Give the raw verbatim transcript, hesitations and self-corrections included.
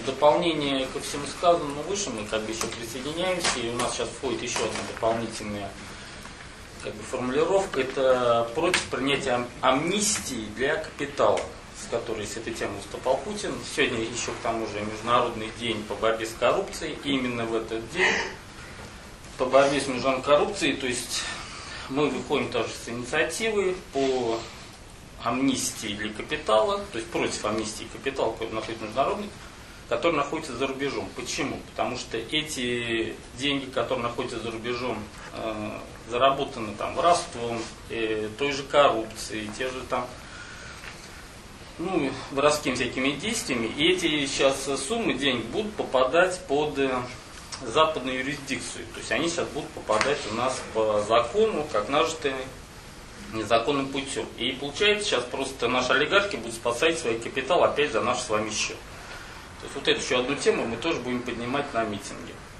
дополнение ко всему сказанному выше, мы как бы еще присоединяемся, и у нас сейчас входит еще одна дополнительная как бы формулировка, это против принятия амнистии для капитала, с которой с этой темой выступал Путин. Сегодня еще к тому же Международный день по борьбе с коррупцией, и именно в этот день по борьбе с международной коррупцией, то есть мы выходим тоже с инициативы по амнистии для капитала, то есть против амнистии капитала, который находится международный, который находится за рубежом. Почему? Потому что эти деньги, которые находятся за рубежом, э, заработаны там воровством, э, той же коррупцией, те же там, ну, воровскими всякими действиями, и эти сейчас суммы денег будут попадать под э, западную юрисдикцию. То есть они сейчас будут попадать у нас по закону, как нажитые незаконным путем. И получается, сейчас просто наши олигархи будут спасать свой капитал опять за наш с вами счет. То есть вот эту еще одну тему мы тоже будем поднимать на митинге.